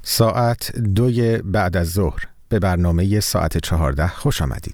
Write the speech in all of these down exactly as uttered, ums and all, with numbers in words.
ساعت دوی بعد از ظهر به برنامه ساعت چهارده خوش آمدید.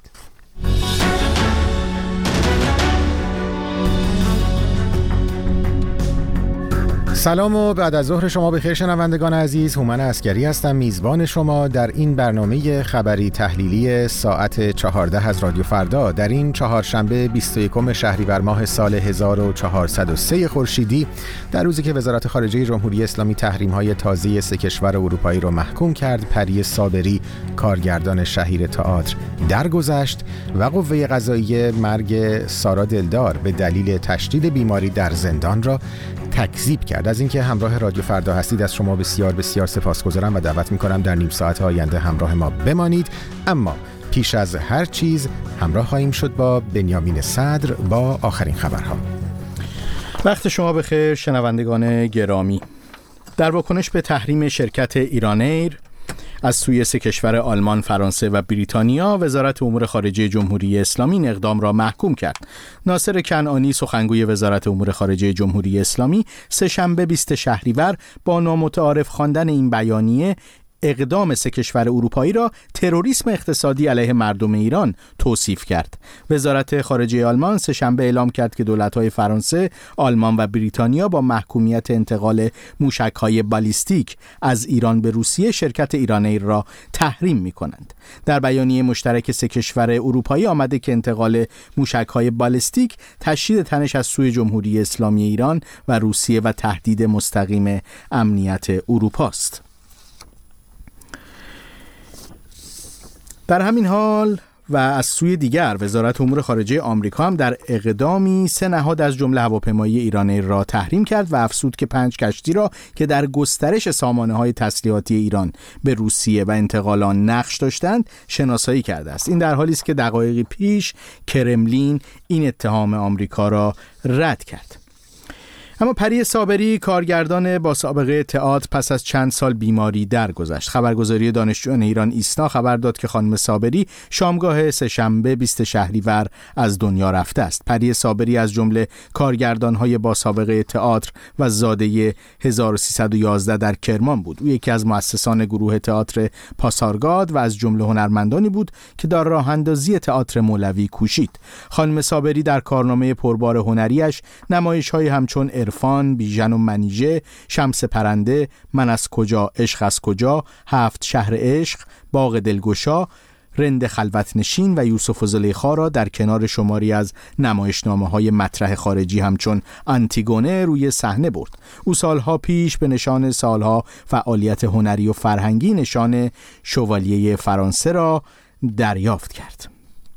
سلام و بعد از ظهر شما بخیر شنوندگان عزیز. هومن عسکری هستم، میزبان شما در این برنامه خبری تحلیلی ساعت چهارده از رادیو فردا در این چهارشنبه بیست و یکم شهریور ماه سال هزار و چهارصد و سه خورشیدی، در روزی که وزارت خارجه جمهوری اسلامی تحریم‌های تازه سه کشور اروپایی را محکوم کرد. پری صابری، کارگردان شهیر تئاتر، درگذشت و قوه قضاییه مرگ سارا دلدار به دلیل تشدید بیماری در زندان را تکذیب کرد. از اینکه همراه رادیو فردا هستید از شما بسیار بسیار سپاسگزارم و دعوت می‌کنم در نیم ساعت آینده همراه ما بمانید. اما پیش از هر چیز همراه خواهیم شد با بنیامین صدر با آخرین خبرها. وقت شما بخیر شنوندگان گرامی. در واکنش به تحریم شرکت ایرانایر از سوی سه کشور آلمان، فرانسه و بریتانیا، وزارت امور خارجه جمهوری اسلامی این اقدام را محکوم کرد. ناصر کنعانی، سخنگوی وزارت امور خارجه جمهوری اسلامی، سه‌شنبه بیست شهریور با نامتعارف خواندن این بیانیه اقدام سه کشور اروپایی را تروریسم اقتصادی علیه مردم ایران توصیف کرد. وزارت خارجه آلمان سه‌شنبه اعلام کرد که دولت‌های فرانسه، آلمان و بریتانیا با محکومیت انتقال موشک‌های بالیستیک از ایران به روسیه شرکت ایرانایر را تحریم می‌کنند. در بیانیه مشترک سه کشور اروپایی آمده که انتقال موشک‌های بالستیک تشدید تنش از سوی جمهوری اسلامی ایران و روسیه و تهدید مستقیم امنیت اروپا است. در همین حال و از سوی دیگر وزارت امور خارجه آمریکا هم در اقدامی سه نهاد از جمله هواپیمایی ایرانایر را تحریم کرد و افزود که پنج کشتی را که در گسترش سامانه‌های تسلیحاتی ایران به روسیه و انتقال آن نقش داشتند شناسایی کرده است. این در حالی است که دقایقی پیش کرملین این اتهام آمریکا را رد کرد. اما پری صابری، کارگردان با سابقه تئاتر، پس از چند سال بیماری درگذشت. خبرگزاری دانشجویان ایران ایسنا خبر داد که خانم صابری شامگاه سه‌شنبه بیست شهریور از دنیا رفته است. پری صابری از جمله کارگردان‌های با سابقه تئاتر و زاده هزار و سیصد و یازده در کرمان بود. او یکی از مؤسسان گروه تئاتر پاسارگاد و از جمله هنرمندانی بود که در راه اندازی تئاتر مولوی کوشید. خانم صابری در کارنامه پربار هنریش نمایش‌های همچون عرفان، بیژن و منیژه، شمس پرنده، من از کجا، عشق از کجا، هفت شهر عشق، باغ دلگشا، رند خلوت نشین و یوسف و زلیخا را در کنار شماری از نمایشنامه‌های مطرح خارجی همچون آنتیگونه روی صحنه برد. او سالها پیش به نشان سالها فعالیت هنری و فرهنگی نشان شوالیه فرانسه را دریافت کرد.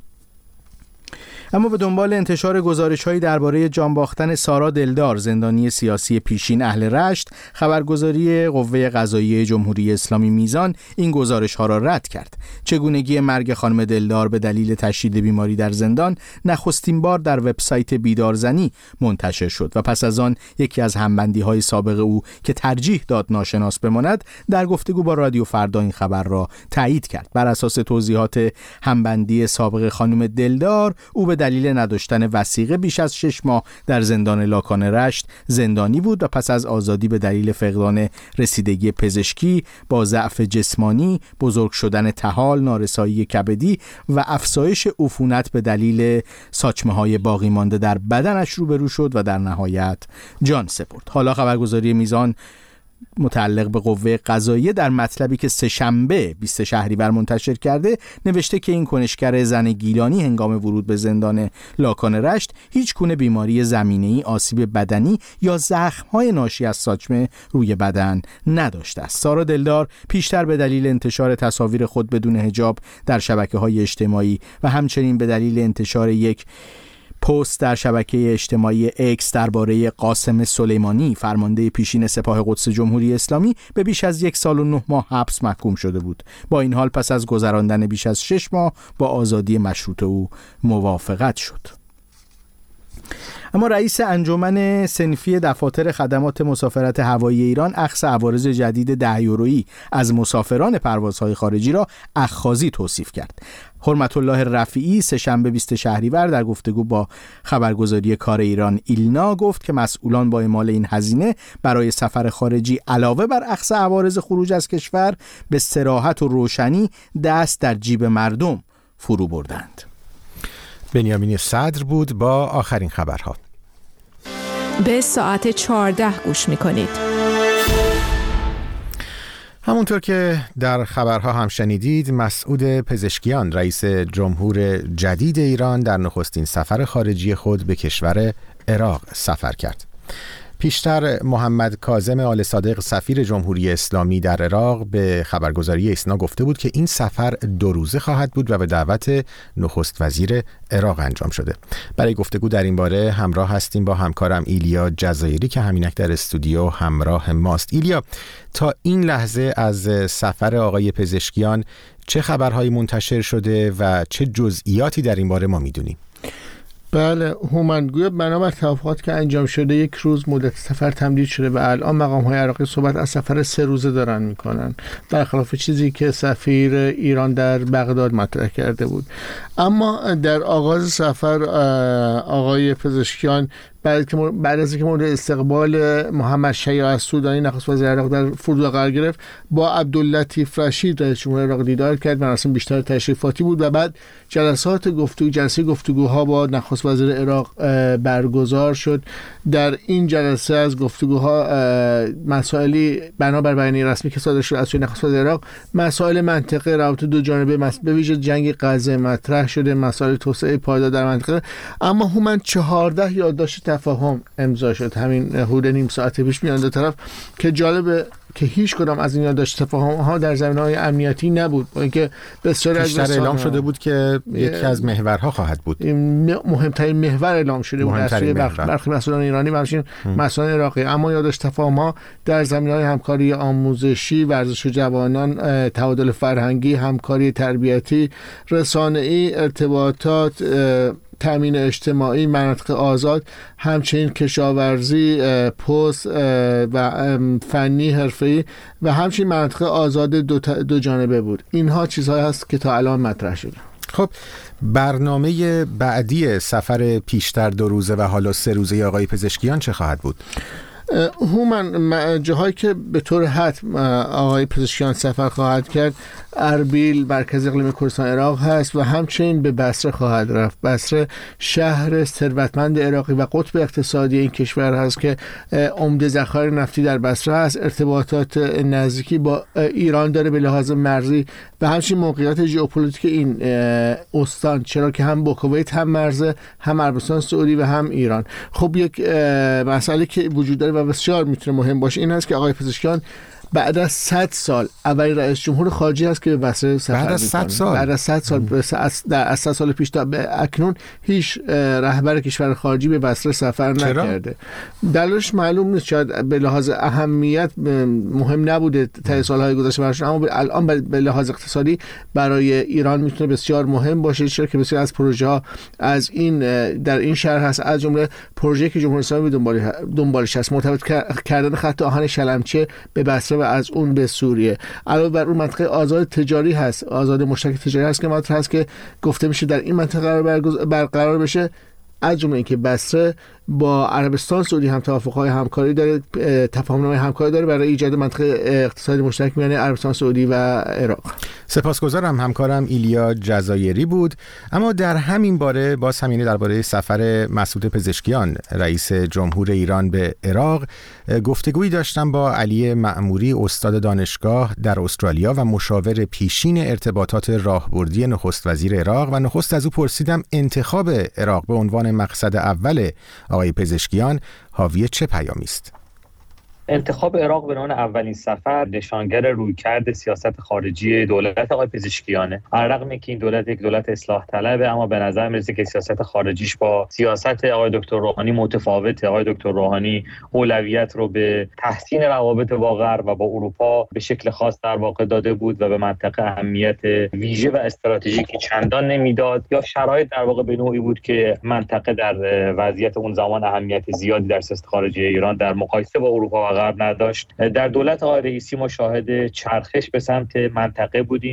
اما به دنبال انتشار گزارش‌هایی درباره جان باختن سارا دلدار، زندانی سیاسی پیشین اهل رشت، خبرگزاری قوه قضاییه جمهوری اسلامی میزان این گزارش‌ها را رد کرد. چگونگی مرگ خانم دلدار به دلیل تشدید بیماری در زندان نخستین بار در وبسایت بیدارزنی منتشر شد و پس از آن یکی از همبندی‌های سابق او که ترجیح داد ناشناس بماند در گفتگو با رادیو فردا این خبر را تایید کرد. بر اساس توضیحات همبندی سابق خانم دلدار، او به دلیل نداشتن وثیقه بیش از شش ماه در زندان لاکان رشت زندانی بود و پس از آزادی به دلیل فقدان رسیدگی پزشکی با ضعف جسمانی، بزرگ شدن طحال، نارسایی کبدی و افزایش عفونت به دلیل ساچمه‌های باقی مانده در بدنش روبرو شد و در نهایت جان سپرد. حالا خبرگزاری میزان متعلق به قوه قضاییه در مطلبی که سه‌شنبه بیست شهریور منتشر کرده نوشته که این کنشگر زن گیلانی هنگام ورود به زندان لاکان رشت هیچ گونه بیماری زمینه‌ای، آسیب بدنی یا زخم‌های ناشی از ساچمه روی بدن نداشته است. سارا دلدار پیشتر به دلیل انتشار تصاویر خود بدون حجاب در شبکه‌های اجتماعی و همچنین به دلیل انتشار یک پست در شبکه اجتماعی اکس درباره قاسم سلیمانی، فرمانده پیشین سپاه قدس جمهوری اسلامی، به بیش از یک سال و نه ماه حبس محکوم شده بود. با این حال پس از گذراندن بیش از شش ماه با آزادی مشروط او موافقت شد. اما رئیس انجمن صنفی دفاتر خدمات مسافرت هوایی ایران اخذ عوارض جدید ده یورویی از مسافران پروازهای خارجی را اخاذی توصیف کرد. حرمت الله رفیعی سه‌شنبه بیست شهریور در گفتگو با خبرگزاری کار ایران ایلنا گفت که مسئولان با اعمال این هزینه برای سفر خارجی علاوه بر اخذ عوارض خروج از کشور به صراحت و روشنی دست در جیب مردم فرو بردند. بنیامین صدر بود با آخرین خبرها. به ساعت چهارده گوش می‌کنید. همونطور که در خبرها هم شنیدید، مسعود پزشکیان رئیس جمهور جدید ایران در نخستین سفر خارجی خود به کشور عراق سفر کرد. پیشتر محمد کاظم آل صادق سفیر جمهوری اسلامی در عراق به خبرگزاری ایسنا گفته بود که این سفر دو روزه خواهد بود و به دعوت نخست وزیر عراق انجام شده. برای گفتگو در این باره همراه هستیم با همکارم ایلیا جزایری که همینک در استودیو همراه ماست. ایلیا، تا این لحظه از سفر آقای پزشکیان چه خبرهایی منتشر شده و چه جزئیاتی در این باره ما میدونیم؟ بله، هومنگوی بنابر توافقات که انجام شده یک روز مدت سفر تمدید شده و الان مقام‌های عراقی صحبت از سفر سه روزه دارن میکنن، برخلاف چیزی که سفیر ایران در بغداد مطرح کرده بود. اما در آغاز سفر آقای پزشکیان بعد که بعد از اینکه مورد استقبال محمد شیاع السودانی نخست وزیر عراق در فرودگاه قرار گرفت، با عبداللطیف رشید رئیس جمهور عراق دیدار کرد. مراسم بیشتر تشریفاتی بود و بعد جلسات گفتگو جلسه گفتگوها با نخست وزیر عراق برگزار شد. در این جلسه از گفتگوها مسائلی بنابر بیانیه رسمی که صادر شد از سوی نخست وزیر عراق، مسائل منطقه روابط دو جانبه به ویژه جنگ غزه مطرح شده، مسائل توسعه پایدار در منطقه. اما هومن چهارده یادداشت تفاهم امضا شد همین حدود نیم ساعت پیش میان دو طرف، که جالبه که هیچ کدام از این یادداشت تفاهم ها در زمینه‌های امنیتی نبود، با اینکه بسیاری از بیشتر اعلام شده بود که یکی از محورها خواهد بود. مهمترین محور اعلام شده بود از سوی برخی مسئولان ایرانی و همچنین مسئولان عراقی. اما یادداشت تفاهم ها در زمینه‌های همکاری آموزشی، ورزش جوانان، تبادل فرهنگی، همکاری تربیتی، رسانه‌ای، ارتباطات، تامین اجتماعی، مناطق آزاد، همچنین کشاورزی، پست و فنی حرفه‌ای و همچنین مناطق آزاد دو, دو جانبه بود. اینها چیزهایی هست که تا الان مطرح شده. خب، برنامه بعدی سفر پیشتر دو روزه و حالا سه روزه آقای پزشکیان چه خواهد بود؟ هومن، جاهایی که به طور حتم آقای پزشکیان سفر خواهد کرد، اربیل مرکز اقلیمی کردستان عراق هست و همچنین به بصره خواهد رفت. بصره شهر ثروتمند عراقی و قطب اقتصادی این کشور هست که عمده ذخایر نفتی در بصره هست، ارتباطات نزدیکی با ایران داره به لحاظ مرزی و همچنین موقعیت ژئوپلیتیک این استان، چرا که هم با کویت هم مرزه، هم عربستان سعودی و هم ایران. خب، یک مسئله که وجود داره و بسیار میتونه مهم باشه این هست که آقای پزشکیان بعد از صد سال اولین رئیس جمهور خارجی است که به بصره سفر می‌کنه. بعد از صد سال بعد از صد سال در از صد سال پیش تا به اکنون هیچ رهبر کشور خارجی به بصره سفر نکرده. دلیلش معلوم نیست، شاید به لحاظ اهمیت مهم نبوده تا سالهای گذشته براشون، اما الان به لحاظ اقتصادی برای ایران میتونه بسیار مهم باشه، چرا که بسیار از پروژه ها از این در این شهر هست، از جمله پروژه‌ای که جمهوری اسلامی دنبالش هست، مرتبط کردن خط آهن شلمچه به بصره و از اون به سوریه. علاوه بر اون منطقه آزاد تجاری هست، آزاد مشترک تجاری هست که مطرح هست که گفته میشه در این منطقه برقرار بشه، از جمله اینکه بصره با عربستان سعودی هم توافق‌های همکاری داره، تفاهم‌نامه همکاری داره برای ایجاد منطقه اقتصادی مشترک میان عربستان سعودی و عراق. سپاسگزارم. همکارم ایلیا جزایری بود. اما در همین باره باز همینه درباره سفر مسعود پزشکیان رئیس جمهور ایران به عراق گفتگویی داشتم با علی معموری، استاد دانشگاه در استرالیا و مشاور پیشین ارتباطات راهبردی نخست وزیر عراق، و نخست از او پرسیدم انتخاب عراق به عنوان مقصد اول آقای پزشکیان حاوی چه پیامی است؟ انتخاب عراق به عنوان اولین سفر نشانگر رویکرد سیاست خارجی دولت آقای پزشکیانه. علیرغم اینکه این دولت یک دولت اصلاح طلبه، اما به نظر میرسه که سیاست خارجیش با سیاست آقای دکتر روحانی متفاوته. آقای دکتر روحانی اولویت رو به تحسین روابط با غرب و با اروپا به شکل خاص در واقع داده بود و به منطقه اهمیت ویژه و استراتژیکی چندان نمیداد، یا شرایط در واقع به نوعی بود که منطقه در وضعیت اون زمان اهمیت زیادی در سیاست خارجی ایران در مقایسه با اروپا و غرب نداشت. در دولت آقای رئیسی ما شاهد چرخش به سمت منطقه بودیم،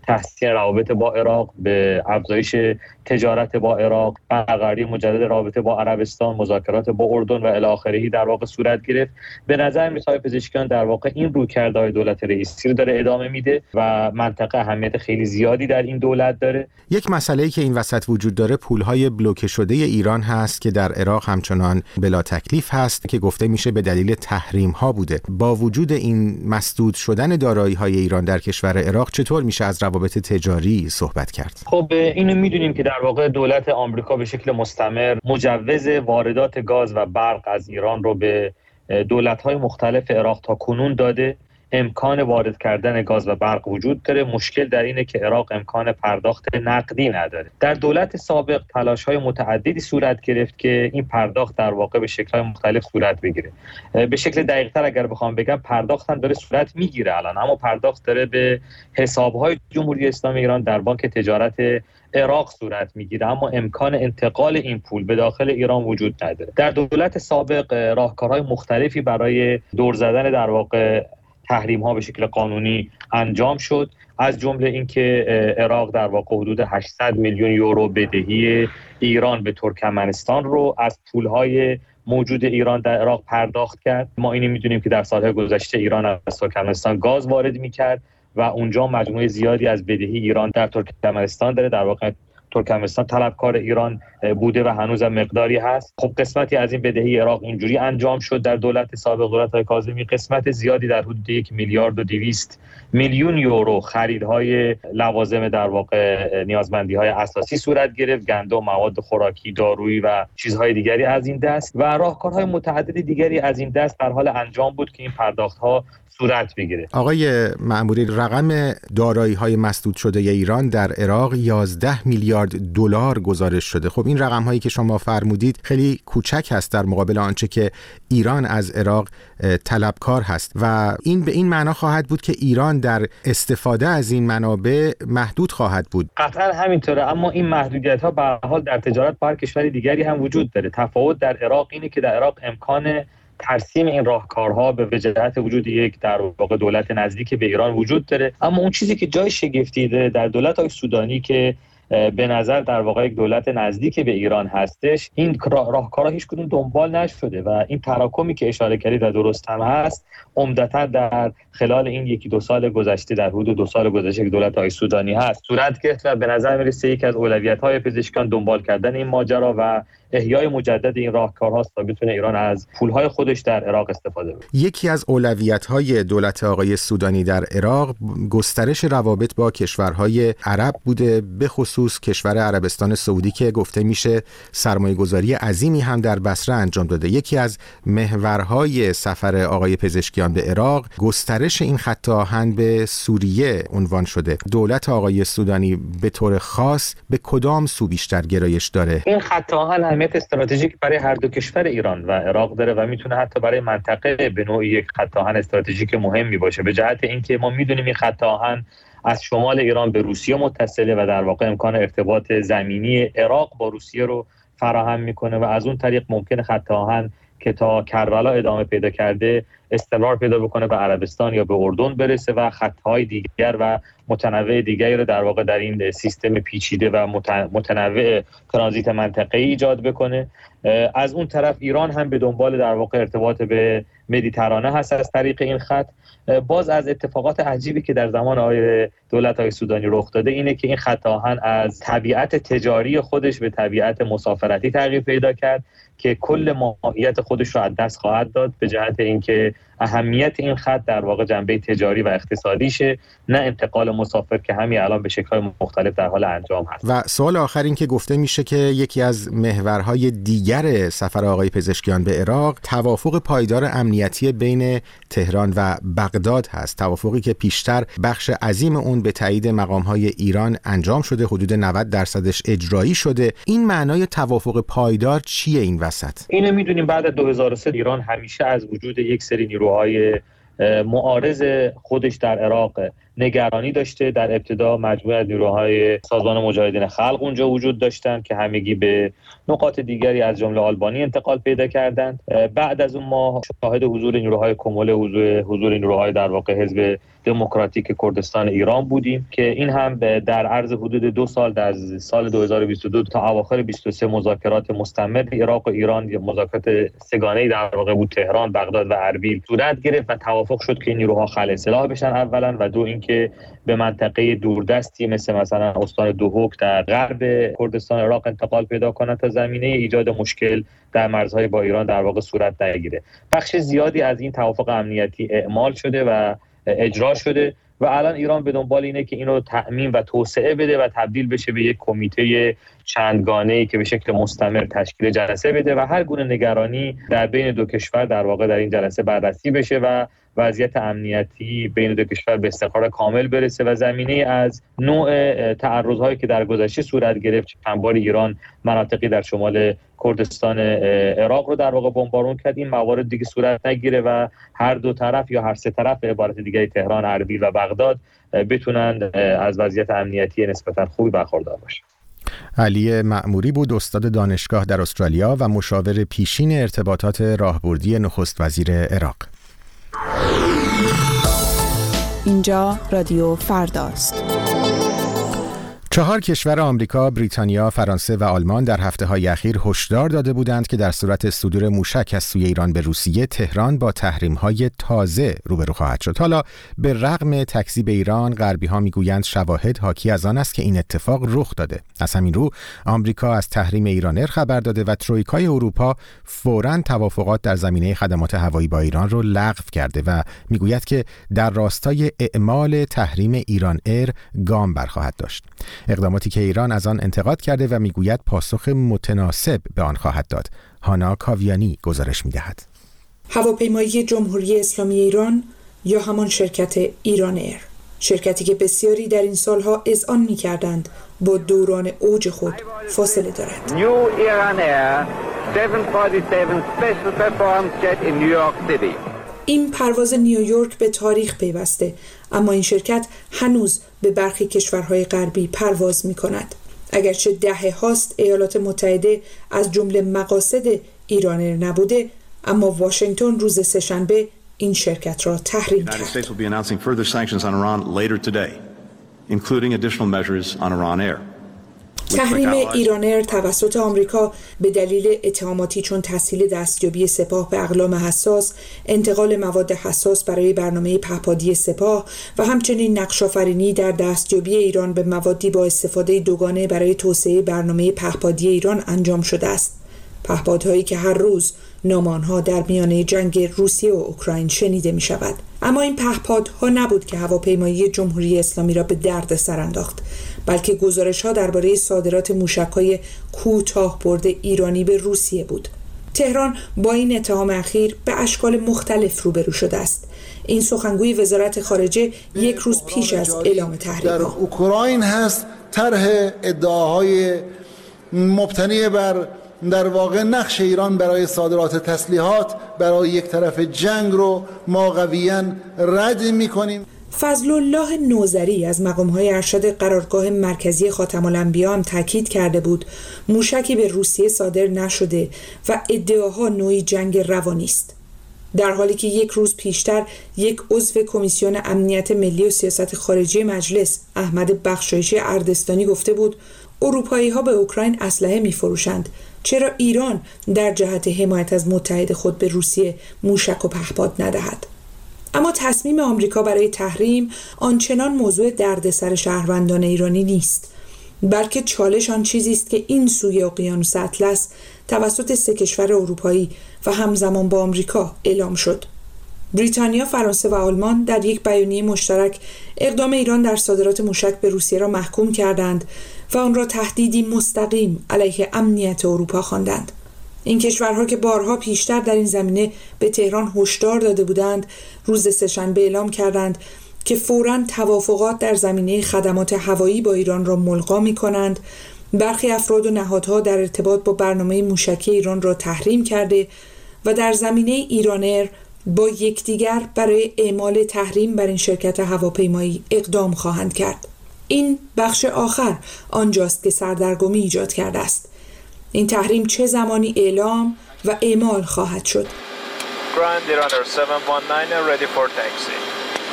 تحسین روابط با عراق، به افزایش تجارت با عراق، برقراری مجدد رابطه با عربستان، مذاکرات با اردن و الی آخره در واقع صورت گرفت. به نظر میاد پزشکیان در واقع این رویکردهای دولت رئیسی رو داره ادامه میده و منطقه اهمیت خیلی زیادی در این دولت داره. یک مسئله‌ای که این وسط وجود داره پولهای بلوکه شده ایران هست که در عراق همچنان بلا تکلیف هست که گفته میشه به دلیل تحریم ها بوده. با وجود این مسدود شدن دارایی های ایران در کشور عراق چطور میشه از روابط تجاری صحبت کرد؟ خب اینو میدونیم که در واقع دولت آمریکا به شکل مستمر مجوز واردات گاز و برق از ایران رو به دولت‌های مختلف عراق تا کنون داده. امکان وارد کردن گاز و برق وجود داره. مشکل در اینه که عراق امکان پرداخت نقدی نداره. در دولت سابق تلاش‌های متعددی صورت گرفت که این پرداخت در واقع به شکل‌های مختلف صورت بگیره. به شکل دقیق‌تر اگر بخوام بگم پرداخت هم داره صورت میگیره الان، اما پرداخت داره به حساب‌های جمهوری اسلامی ایران در بانک تجارت عراق صورت میگیره، اما امکان انتقال این پول به داخل ایران وجود نداره. در دولت سابق راهکارهای مختلفی برای دور زدن در واقع تحریم ها به شکل قانونی انجام شد، از جمله اینکه عراق در واقع حدود هشتصد میلیون یورو بدهی ایران به ترکمنستان رو از پولهای موجود ایران در عراق پرداخت کرد. ما اینو میدونیم که در سالهای گذشته ایران از ترکمنستان گاز وارد میکرد و اونجا مجموعه زیادی از بدهی ایران در ترکمنستان داره. در واقع ترکمنستان طلبکار ایران بوده و هنوز مقداری هست. خب قسمتی از این بدهی عراق اینجوری انجام شد در دولت سابق، دولت کاظمی. قسمت زیادی در حدود یک میلیارد و دویست میلیون یورو خریدهای لوازم در واقع نیازمندی‌های اساسی صورت گرفت، گندم، مواد خوراکی، دارویی و چیزهای دیگری از این دست و راهکارهای متعدد دیگری از این دست در حال انجام بود که این پرداخت‌ها صورت بگیره. آقای مأموری، رقم دارایی‌های مسدود شده ایران در عراق یازده میلیارد دلار گزارش شده. خب این رقم‌هایی که شما فرمودید خیلی کوچک هست در مقابل آنچه که ایران از عراق طلبکار هست و این به این معنا خواهد بود که ایران در استفاده از این منابع محدود خواهد بود. قطعا همینطوره، اما این محدودیت‌ها به هر حال در تجارت با هر کشور دیگری هم وجود داره. تفاوت در عراق اینه که در عراق امکان ترسیم این راهکارها به وجهت وجود یک در واقع دولت نزدیک به ایران وجود داره، اما اون چیزی که جای شگفتی داره در دولت‌های سودانی که به نظر در واقع یک دولت نزدیک به ایران هستش، این راهکارها هیچ کدوم دنبال نشده و این تراکمی که اشاره کردید و درست هم هست عمدتاً در خلال این یکی دو سال گذشته، در حدود دو سال گذشته که دولت‌های سودانی هست صورت گرفت و به نظر میرسه یکی از اولویت‌های پزشکان دنبال کردن این ماجرا و احیای مجدد این راهکارهاست تا بتونه ایران از پولهای خودش در عراق استفاده کنه. یکی از اولویت‌های دولت آقای سودانی در عراق گسترش روابط با کشورهای عرب بوده، به خصوص کشور عربستان سعودی که گفته میشه سرمایه‌گذاری عظیمی هم در بصره انجام داده. یکی از محورهای سفر آقای پزشکیان به عراق گسترش این خط آهن به سوریه عنوان شده. دولت آقای سودانی به طور خاص به کدام سو بیشتر گرایش داره؟ این خط آهن اهمیت استراتژیک برای هر دو کشور ایران و عراق داره و میتونه حتی برای منطقه به نوعی یک خط آهن استراتژیک مهمی باشه، به جهت اینکه ما میدونیم این خط آهن از شمال ایران به روسیه متصله و در واقع امکان ارتباط زمینی عراق با روسیه رو فراهم میکنه و از اون طریق ممکنه خط آهن که تا کربلا ادامه پیدا کرده استمرار پیدا بکنه به عربستان یا به اردن برسه و خطهای دیگر و متنوع دیگری رو در واقع در این سیستم پیچیده و متنوع ترانزیت منطقه‌ای ایجاد بکنه. از اون طرف ایران هم به دنبال در واقع ارتباط به مدیترانه هست از طریق این خط. باز از اتفاقات عجیبی که در زمان آقای دولت‌های سودانی رخ داده اینه که این خط آهن از طبیعت تجاری خودش به طبیعت مسافرتی تغییر پیدا کرد که کل ماهیت خودش رو از دست خواهد داد، به جهت اینکه اهمیت این خط در واقع جنبه تجاری و اقتصادیشه، نه انتقال مسافر که همین الان به شکل‌های مختلف در حال انجام هست. و سوال آخر این که گفته میشه که یکی از محورهای دیگر سفر آقای پزشکیان به عراق توافق پایدار امنیتی بین تهران و بغداد هست، توافقی که پیشتر بخش عظیم اون به تایید مقام‌های ایران انجام شده، حدود نود درصدش اجرایی شده. این معنای توافق پایدار چیه این وسط؟ اینو میدونیم بعد از دو هزار و سه ایران همیشه از وجود یک سری نیروهای معارض خودش در عراق نگرانی داشته. در ابتدا مجموعه از نیروهای سازمان مجاهدین خلق اونجا وجود داشتند که همگی به نقاط دیگری از جمله آلبانی انتقال پیدا کردند. بعد از اون ما شاهد حضور نیروهای کمول، حضور حضور نیروهای در واقع حزب دموکراتیک کردستان ایران بودیم که این هم در عرض حدود دو سال در سال دو هزار و بیست و دو تا اواخر بیست و سه مذاکرات مستمر عراق و ایران، مذاکرات سه‌گانه‌ای در واقع بود، تهران، بغداد و اربیل صورت گرفت و توافق شد که نیروها خلع سلاح بشن اولا، و دو اینکه به منطقه دوردستی مثل مثلا استان دوحک در غرب کردستان عراق انتقال پیدا کنند تا زمینه ایجاد مشکل در مرزهای با ایران در واقع صورت نگیره. بخش زیادی از این توافق امنیتی اعمال شده و اجرا شده و الان ایران به دنبال اینه که اینو تأمین و توسعه بده و تبدیل بشه به یک کمیته چندگانه‌ای که به شکل مستمر تشکیل جلسه بده و هر گونه نگرانی در بین دو کشور در واقع در این جلسه بررسی بشه و وضعیت امنیتی بین دو کشور به استقرار کامل برسه و زمینه از نوع تعرض‌هایی که در گذشته صورت گرفت، چند بار ایران مناطقی در شمال کردستان عراق رو در واقع بمبارون کرد، این موارد دیگه صورت نگیره و هر دو طرف یا هر سه طرف به عبارت دیگه تهران، اربیل و بغداد بتونن از وضعیت امنیتی نسبتاً خوبی برخوردار باشن. علی مأموری بود، استاد دانشگاه در استرالیا و مشاور پیشین ارتباطات راهبردی نخست وزیر عراق. اینجا رادیو فرداست. چهار کشور آمریکا، بریتانیا، فرانسه و آلمان در هفته‌های اخیر هشدار داده بودند که در صورت صدور موشک از سوی ایران به روسیه، تهران با تحریم‌های تازه روبرو خواهد شد. حالا به رغم تکذیب ایران، غربی‌ها می‌گویند شواهد حاکی از آن است که این اتفاق رخ داده. از همین رو آمریکا از تحریم ایرانر خبر داده و ترویکای اروپا فوراً توافقات در زمینه خدمات هوایی با ایران را لغو کرده و می‌گوید که در راستای اعمال تحریم ایران ایر گام برخواهد داشت. اقداماتی که ایران از آن انتقاد کرده و میگوید پاسخ متناسب به آن خواهد داد. هانا کاویانی گزارش میدهد. هواپیمایی جمهوری اسلامی ایران یا همان شرکت ایران ایر، شرکتی که بسیاری در این سالها اذعان می‌کردند با دوران اوج خود فاصله دارد. New Iran Air هفتصد و چهل و هفت Special Performance Jet in New York City. این پرواز نیویورک به تاریخ پیوسته، اما این شرکت هنوز به برخی کشورهای غربی پرواز می کند. اگرچه دهه هاست ایالات متحده از جمله مقاصد ایران ایر نبوده، اما واشنگتن روز سه‌شنبه این شرکت را تحریم کرد. تحریم ایران ایر توسط آمریکا به دلیل اتهاماتی چون تسهیل دستیابی سپاه به اقلام حساس، انتقال مواد حساس برای برنامه پهپادی سپاه و همچنین نقش‌آفرینی در دستیابی ایران به موادی با استفاده دوگانه برای توسعه برنامه پهپادی ایران انجام شده است. پهپادهایی که هر روز نام آنها در میانه جنگ روسیه و اوکراین شنیده می شود. اما این پهپادها نبود که هواپیمایی جمهوری اسلامی را به درد سر انداخت، بلکه گزارش‌ها درباره صادرات موشک‌های کوتاه برد ایرانی به روسیه بود. تهران با این اتهام اخیر به اشکال مختلف روبرو شده است. این سخنگوی وزارت خارجه یک روز پیش از اعلام تحریم‌ها در اوکراین هست طرح ادعاهای مبتنی بر در واقع نقش ایران برای صادرات تسلیحات برای یک طرف جنگ رو ما قویاً رد می‌کنیم. فضل الله نوذری از مقام‌های ارشد قرارگاه مرکزی خاتم الانبیا هم تاکید کرده بود موشکی به روسیه صادر نشده و ادعاها نوعی جنگ روانی است، در حالی که یک روز پیشتر یک عضو کمیسیون امنیت ملی و سیاست خارجی مجلس، احمد بخشایشی اردستانی، گفته بود اروپایی‌ها به اوکراین اسلحه می‌فروشند، چرا ایران در جهت حمایت از متحد خود به روسیه موشک و پهپاد ندهد؟ اما تصمیم آمریکا برای تحریم آنچنان موضوع دردسر شهروندان ایرانی نیست، بلکه چالش آن چیزی است که این سوی اقیانوس اطلس توسط سه کشور اروپایی و همزمان با آمریکا اعلام شد. بریتانیا، فرانسه و آلمان در یک بیانیه مشترک اقدام ایران در صادرات موشک به روسیه را محکوم کردند و آن را تهدیدی مستقیم علیه امنیت اروپا خواندند. این کشورها که بارها پیشتر در این زمینه به تهران هشدار داده بودند، روز سه‌شنبه اعلام کردند که فوراً توافقات در زمینه خدمات هوایی با ایران را ملغا می‌کنند، برخی افراد و نهادها در ارتباط با برنامه موشکی ایران را تحریم کرده و در زمینه ایران ایر با یکدیگر برای اعمال تحریم بر این شرکت هواپیمایی اقدام خواهند کرد. این بخش آخر آنجاست که سردرگمی ایجاد کرده است. این تحریم چه زمانی اعلام و اعمال خواهد شد؟ Grand Iran Air هفت یک نه ready for taxi.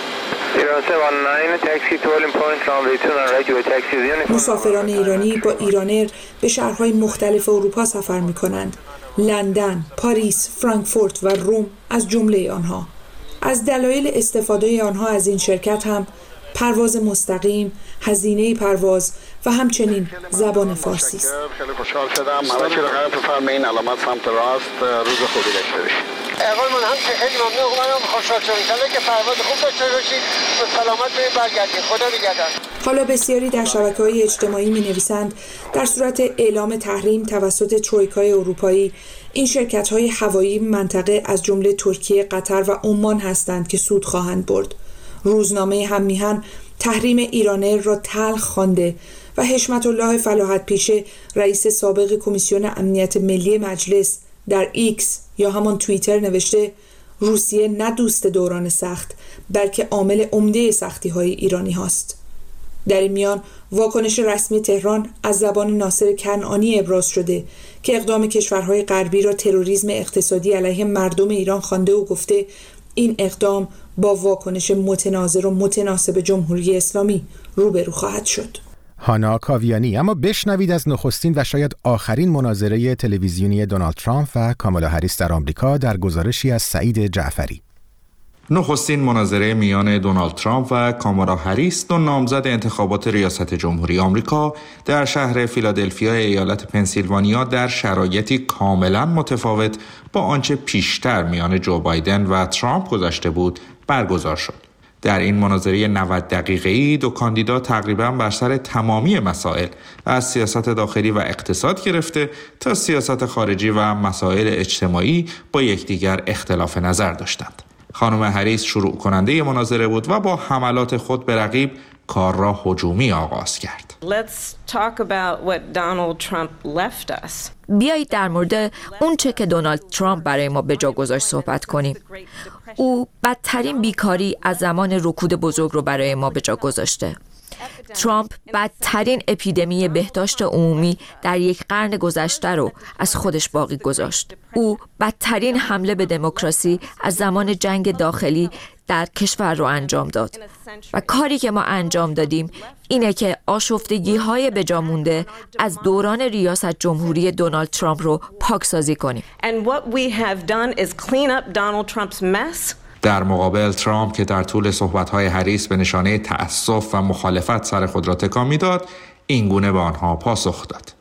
مسافران ایرانی با ایرانر به شهرهای مختلف اروپا سفر می‌کنند. لندن، پاریس، فرانکفورت و روم از جمله آنها. از دلایل استفاده آنها از این شرکت هم پرواز مستقیم، هزینه پرواز و همچنین زبان فارسی است. خیلی خوشحال شدم. حالا که رقم بفرمایید علامت سمت راست. روز خوبی داشته باشید. آقای من هم خیلی ممنون. منم خوشحال شدم که پرواز خوب داشته باشید. سلامت برید برگردید. خدا نگهدار. حالا بسیاری در شبکه‌های اجتماعی می‌نویسند در صورت اعلام تحریم توسط ترویکای اروپایی این شرکت‌های هوایی منطقه از جمله ترکیه، قطر و عمان هستند که سود خواهند برد. روزنامه هم میهن تحریم ایرانر را تلخ خوانده و حشمت الله فلاحت پیشه رئیس سابق کمیسیون امنیت ملی مجلس در ایکس یا همان توییتر نوشته روسیه نه دوست دوران سخت بلکه عامل عمده سختی‌های ایرانی هاست. در این میان واکنش رسمی تهران از زبان ناصر کنعانی ابراز شده که اقدام کشورهای غربی را تروریسم اقتصادی علیه مردم ایران خوانده و گفته این اقدام با واکنش متناظر و متناسب جمهوری اسلامی روبرو خواهد شد. هانا کاویانی. اما بشنوید از نخستین و شاید آخرین مناظره تلویزیونی دونالد ترامپ و کامالا هریس در آمریکا در گزارشی از سعید جعفری. نخستین مناظره میان دونالد ترامپ و کامالا هریس، دو نامزد انتخابات ریاست جمهوری آمریکا، در شهر فیلادلفیا ایالت پنسیلوانیا در شرایطی کاملا متفاوت با آنچه پیشتر میان جو بایدن و ترامپ گذشته بود برگزار شد. در این مناظره نود دقیقه‌ای دو کاندیدا تقریباً بر سر تمامی مسائل از سیاست داخلی و اقتصاد گرفته تا سیاست خارجی و مسائل اجتماعی با یکدیگر اختلاف نظر داشتند. خانم هریس شروع کننده مناظره بود و با حملات خود به رقیب کار را هجومی آغاز کرد. Let's talk about what Donald Trump left us. بیایید در مورد اون چه که دونالد ترامپ برای ما به جا گذاشت صحبت کنیم. او بدترین بیکاری از زمان رکود بزرگ رو برای ما به جا گذاشته. ترامپ بدترین اپیدمی بهداشت عمومی در یک قرن گذشته رو از خودش باقی گذاشت. او بدترین حمله به دموکراسی از زمان جنگ داخلی در کشور رو انجام داد و کاری که ما انجام دادیم اینه که آشفتگی‌های به جا مونده از دوران ریاست جمهوری دونالد ترامپ رو پاکسازی کنیم. And what we have done is clean up Donald Trump's mess. در مقابل ترامپ که در طول صحبت‌های هریس به نشانه تأسف و مخالفت سر خود را تکان می‌داد، این گونه به آنها پاسخ داد.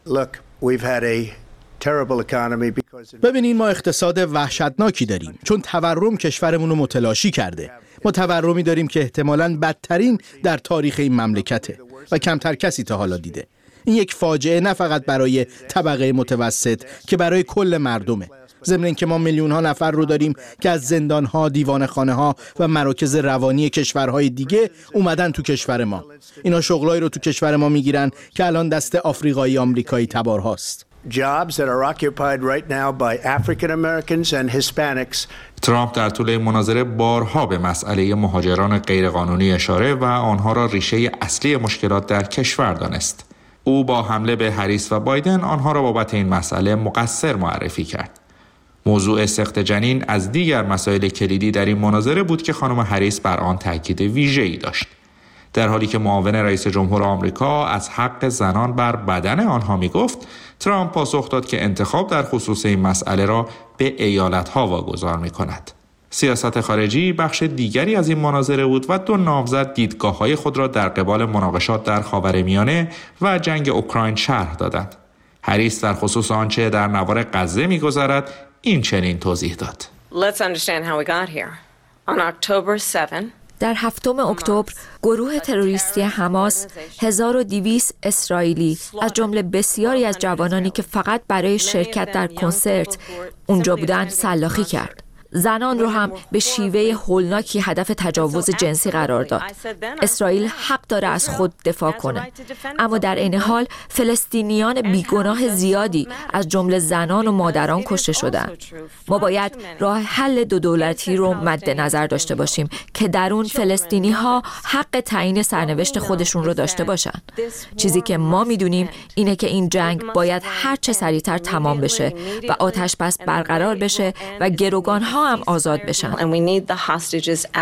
ببینین ما اقتصاد وحشتناکی داریم چون تورم کشورمون رو متلاشی کرده. ما تورمی داریم که احتمالاً بدترین در تاریخ این مملکته و کمتر کسی تا حالا دیده. این یک فاجعه نه فقط برای طبقه متوسط که برای کل مردمه. ضمن اینکه ما میلیون ها نفر رو داریم که از زندان‌ها، دیوانه‌خانه‌ها و مراکز روانی کشورهای دیگه اومدن تو کشور ما. اینا شغلایی رو تو کشور ما میگیرن که الان دست آفریقایی آمریکایی تبارهاست. Jobs that are occupied right now by African Americans and Hispanics. ترامپ در طول مناظره بارها به مسئله مهاجران غیرقانونی اشاره و آنها را ریشه اصلی مشکلات در کشور دانست. او با حمله به هریس و بایدن آنها را بابت این مسئله مقصر معرفی کرد. موضوع سقط جنین از دیگر مسائل کلیدی در این مناظره بود که خانم هریس بر آن تاکید ویژه‌ای داشت. در حالی که معاون رئیس جمهور آمریکا از حق زنان بر بدن آنها می‌گفت، ترامپ پاسخ داد که انتخاب در خصوص این مسئله را به ایالت‌ها واگذار می‌کند. سیاست خارجی بخش دیگری از این مناظره بود و دو نامزد دیدگاه‌های خود را در قبال مناقشات در خاورمیانه و جنگ اوکراین شرح دادند. هریس در خصوص آنچه در نوار غزه می‌گذرد این چنین توضیح داد. Let's understand how we got here. On October seventh, در هفتم اکتبر گروه تروریستی حماس هزار و دویست اسرائیلی از جمله بسیاری از جوانانی که فقط برای شرکت در کنسرت اونجا بودن سلاخی کرد. زنان رو هم به شیوه هولناکی هدف تجاوز جنسی قرار داد. اسرائیل حق داره از خود دفاع کنه، اما در این حال فلسطینیان بیگناه زیادی از جمله زنان و مادران کشته شدند. ما باید راه حل دو دولتی رو مد نظر داشته باشیم که در اون فلسطینی ها حق تعیین سرنوشت خودشون رو داشته باشن. چیزی که ما میدونیم اینه که این جنگ باید هر چه سریعتر تمام بشه و آتش بس برقرار بشه و گروگان ها هم آزاد بشن.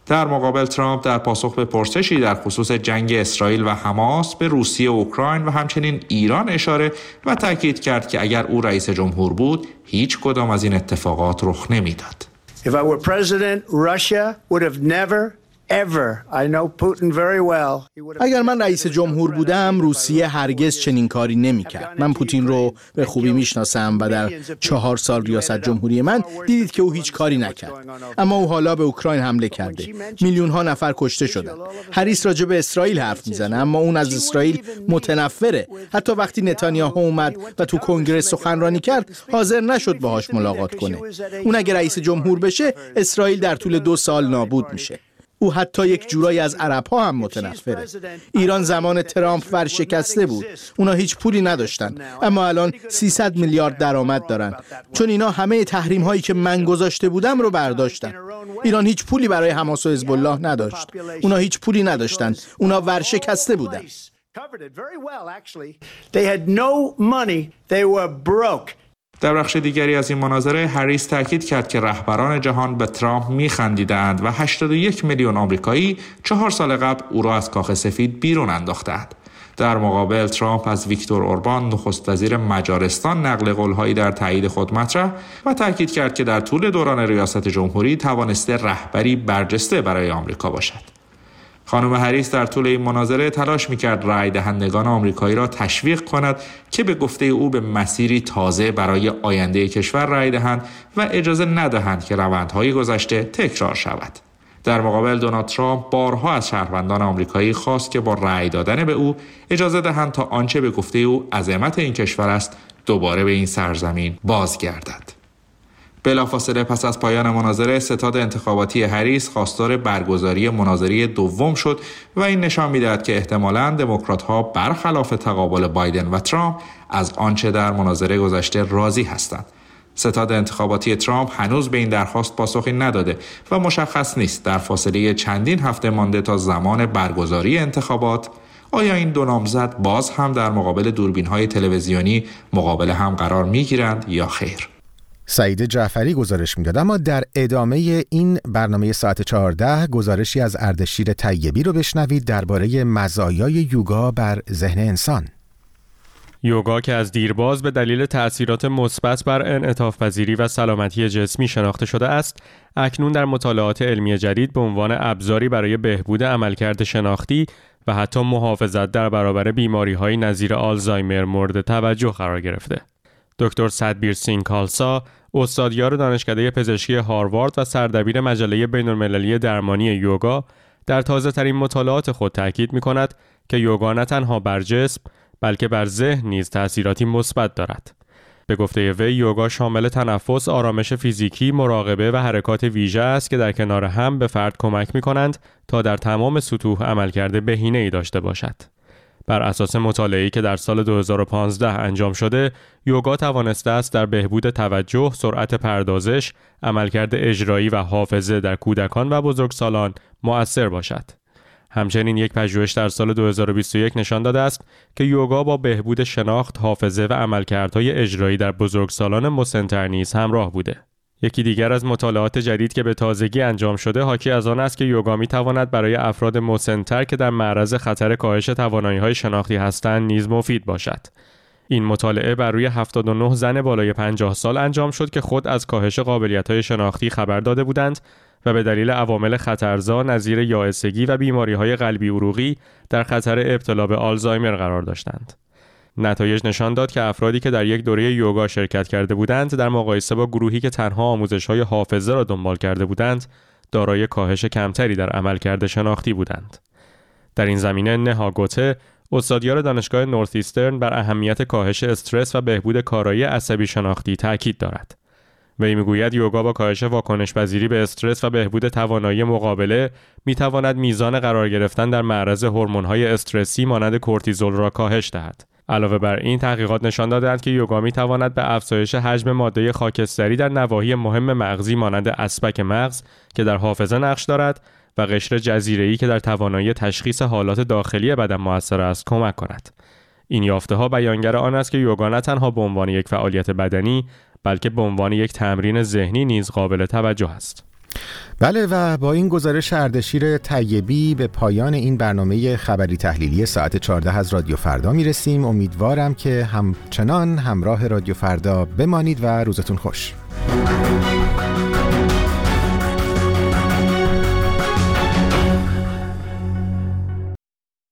در مقابل ترامپ در پاسخ به پرسشی در خصوص جنگ اسرائیل و حماس به روسیه و اوکراین و همچنین ایران اشاره و تاکید کرد که اگر او رئیس جمهور بود هیچ کدام از این اتفاقات رخ نمیداد. If I were president, Russia would have never ever. I know Putin very well. اگر من رئیس جمهور بودم روسیه هرگز چنین کاری نمی‌کرد. من پوتین رو به خوبی میشناسم و در چهار سال ریاست جمهوری من دیدید که او هیچ کاری نکرد. اما او حالا به اوکراین حمله کرده. میلیون ها نفر کشته شدن. هریس راجع به اسرائیل حرف میزنه اما اون از اسرائیل متنفره. حتی وقتی نتانیاهو اومد و تو کنگره سخنرانی کرد حاضر نشد باهاش ملاقات کنه. اون اگه رئیس جمهور بشه اسرائیل در طول دو سال نابود میشه. او حتی یک جورایی از عرب‌ها هم متنفره. ایران زمان ترامپ ورشکسته بود. اونا هیچ پولی نداشتن اما الان سیصد میلیارد درآمد دارن چون اینا همه تحریم هایی که من گذاشته بودم رو برداشتن. ایران هیچ پولی برای حماس و حزب الله نداشت. اونا هیچ پولی نداشتن. اونا ورشکسته بودن. در بخش دیگری از این مناظره هریس تاکید کرد که رهبران جهان به ترامپ می‌خندیدند و هشتاد و یک میلیون آمریکایی چهار سال قبل او را از کاخ سفید بیرون انداختند. در مقابل ترامپ از ویکتور اوربان نخست وزیر مجارستان نقل قول‌هایی در تایید خود مطرح و تاکید کرد که در طول دوران ریاست جمهوری توانسته رهبری برجسته برای آمریکا باشد. خانم هریس در طول این مناظره تلاش می‌کرد رای دهندگان آمریکایی را تشویق کند که به گفته او به مسیری تازه برای آینده کشور رای دهند و اجازه ندهند که روندهای گذشته تکرار شود. در مقابل دونالد ترامپ بارها از شهروندان آمریکایی خواست که با رای دادن به او اجازه دهند تا آنچه به گفته او عظمت این کشور است دوباره به این سرزمین بازگردد. بلافاصله پس از پایان مناظره ستاد انتخاباتی هریس خواستار برگزاری مناظره دوم شد و این نشان می‌دهد که احتمالاً دموکرات‌ها برخلاف تقابل بایدن و ترامپ از آنچه در مناظره گذشته راضی هستند. ستاد انتخاباتی ترامپ هنوز به این درخواست پاسخی نداده و مشخص نیست در فاصله چندین هفته مانده تا زمان برگزاری انتخابات آیا این دو نامزد باز هم در مقابل دوربین‌های تلویزیونی مقابل هم قرار می‌گیرند یا خیر. سعید جعفری گزارش میداد. اما در ادامه این برنامه ساعت چهارده گزارشی از اردشیر طیبی رو بشنوید درباره مزایای یوگا بر ذهن انسان. یوگا که از دیرباز به دلیل تأثیرات مثبت بر انعطاف پذیری و سلامتی جسمی شناخته شده است، اکنون در مطالعات علمی جدید به عنوان ابزاری برای بهبود عملکرد شناختی و حتی محافظت در برابر بیماری‌های نظیر آلزایمر مورد توجه قرار گرفته. دکتر سدبیر سینگ کالسا، استادیار دانشکده پزشکی هاروارد و سردبیر مجله بین‌المللی درمانی یوگا، در تازه‌ترین مطالعات خود تاکید می‌کند که یوگا نه تنها بر جسم بلکه بر ذهن نیز تأثیراتی مثبت دارد. به گفته وی یوگا شامل تنفس، آرامش فیزیکی، مراقبه و حرکات ویژه است که در کنار هم به فرد کمک می‌کنند تا در تمام سطوح عملکرد بهینه‌ای داشته باشد. بر اساس مطالعه‌ای که در سال دو هزار و پانزده انجام شده، یوگا توانسته است در بهبود توجه، سرعت پردازش، عملکرد اجرایی و حافظه در کودکان و بزرگسالان مؤثر باشد. همچنین یک پژوهش در سال دو هزار و بیست و یک نشان داده است که یوگا با بهبود شناخت، حافظه و عملکردهای اجرایی در بزرگسالان مسن‌تر نیز همراه بوده. یکی دیگر از مطالعات جدید که به تازگی انجام شده حاکی از آن است که یوگا می‌تواند برای افراد مسن‌تر که در معرض خطر کاهش توانایی‌های شناختی هستند نیز مفید باشد. این مطالعه بر روی هفتاد و نه زن بالای پنجاه سال انجام شد که خود از کاهش قابلیت‌های شناختی خبر داده بودند و به دلیل عوامل خطرزا نظیر یائسگی و بیماری‌های قلبی عروقی در خطر ابتلا به آلزایمر قرار داشتند. نتایج نشان داد که افرادی که در یک دوره یوگا شرکت کرده بودند در مقایسه با گروهی که تنها آموزش‌های حافظه را دنبال کرده بودند دارای کاهش کمتری در عملکرد شناختی بودند. در این زمینه نها گوته، استادیار دانشگاه نورث ایسترن، بر اهمیت کاهش استرس و بهبود کارایی عصبی شناختی تاکید دارد. وی میگوید یوگا با کاهش واکنش پذیری به استرس و بهبود توانایی مقابله میتواند میزان قرار گرفتن در معرض هورمون‌های استرسی مانند کورتیزول را کاهش دهد. علاوه بر این تحقیقات نشان داده‌اند که یوگا میتواند به افزایش حجم ماده خاکستری در نواحی مهم مغزی مانند اسپک مغز که در حافظه نقش دارد و قشر جزیره‌ای که در توانایی تشخیص حالات داخلی بدن مؤثر است کمک کند. این یافته‌ها بیانگر آن است که یوگا نه تنها به عنوان یک فعالیت بدنی بلکه به عنوان یک تمرین ذهنی نیز قابل توجه است. بله و با این گزارش اردشیر طیبی به پایان این برنامه خبری تحلیلی ساعت چهارده از رادیو فردا میرسیم. امیدوارم که همچنان همراه رادیو فردا بمانید و روزتون خوش.